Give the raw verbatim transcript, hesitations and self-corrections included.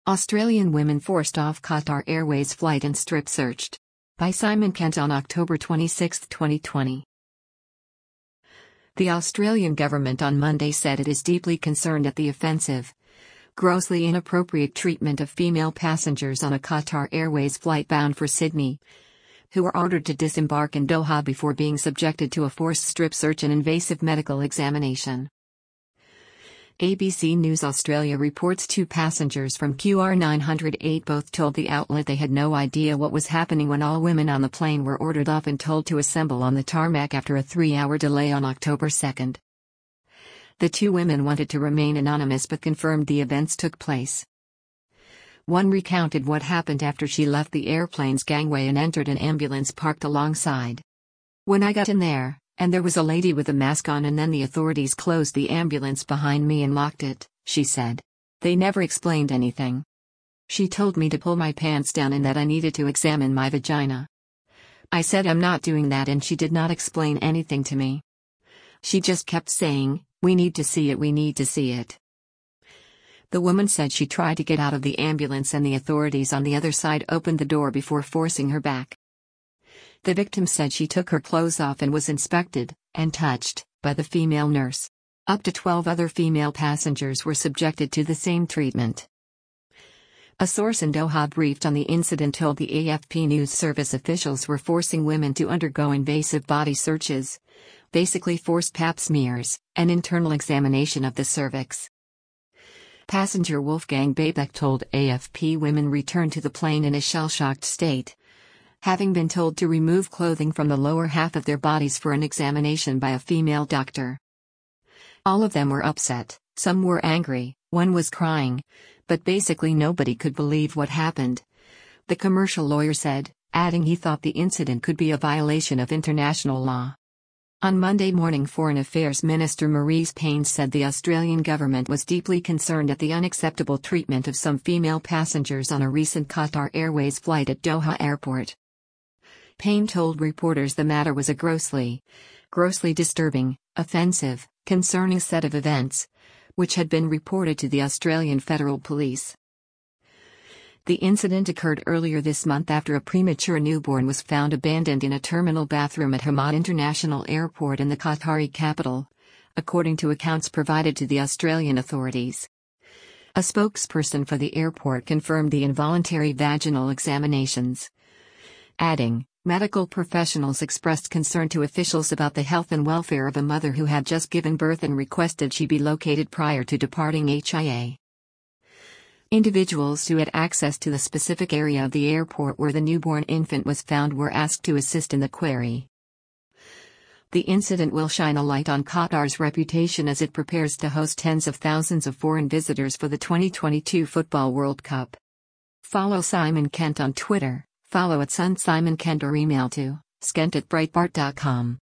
Australian women forced off Qatar Airways flight and strip searched. By Simon Kent on October twenty-sixth, twenty twenty. The Australian government on Monday said it is deeply concerned at the offensive, grossly inappropriate treatment of female passengers on a Qatar Airways flight bound for Sydney, who were ordered to disembark in Doha before being subjected to a forced strip search and invasive medical examination. A B C News Australia reports two passengers from Q R nine oh eight both told the outlet they had no idea what was happening when all women on the plane were ordered off and told to assemble on the tarmac after a three-hour delay on October second. The two women wanted to remain anonymous but confirmed the events took place. One recounted what happened after she left the airplane's gangway and entered an ambulance parked alongside. "When I got in there, and there was a lady with a mask on, and then the authorities closed the ambulance behind me and locked it," she said. "They never explained anything. She told me to pull my pants down and that I needed to examine my vagina. I said I'm not doing that, and she did not explain anything to me. She just kept saying, 'We need to see it, we need to see it.'" The woman said she tried to get out of the ambulance and the authorities on the other side opened the door before forcing her back. The victim said she took her clothes off and was inspected, and touched, by the female nurse. Up to twelve other female passengers were subjected to the same treatment. A source in Doha briefed on the incident told the A F P News Service officials were forcing women to undergo invasive body searches, basically forced pap smears, and internal examination of the cervix. Passenger Wolfgang Babeck told A F P women returned to the plane in a shell-shocked state, having been told to remove clothing from the lower half of their bodies for an examination by a female doctor. All of them were upset, some were angry, one was crying, but basically nobody could believe what happened, the commercial lawyer said, adding he thought the incident could be a violation of international law. On Monday morning, Foreign Affairs Minister Marise Payne said the Australian government was deeply concerned at the unacceptable treatment of some female passengers on a recent Qatar Airways flight at Doha Airport. Payne told reporters the matter was a grossly, grossly disturbing, offensive, concerning set of events, which had been reported to the Australian Federal Police. The incident occurred earlier this month after a premature newborn was found abandoned in a terminal bathroom at Hamad International Airport in the Qatari capital, according to accounts provided to the Australian authorities. A spokesperson for the airport confirmed the involuntary vaginal examinations, adding, "Medical professionals expressed concern to officials about the health and welfare of a mother who had just given birth and requested she be located prior to departing H I A. Individuals who had access to the specific area of the airport where the newborn infant was found were asked to assist in the query." The incident will shine a light on Qatar's reputation as it prepares to host tens of thousands of foreign visitors for the twenty twenty-two Football World Cup. Follow Simon Kent on Twitter, follow at Sun Simon Kent or email to skent at breitbart dot com.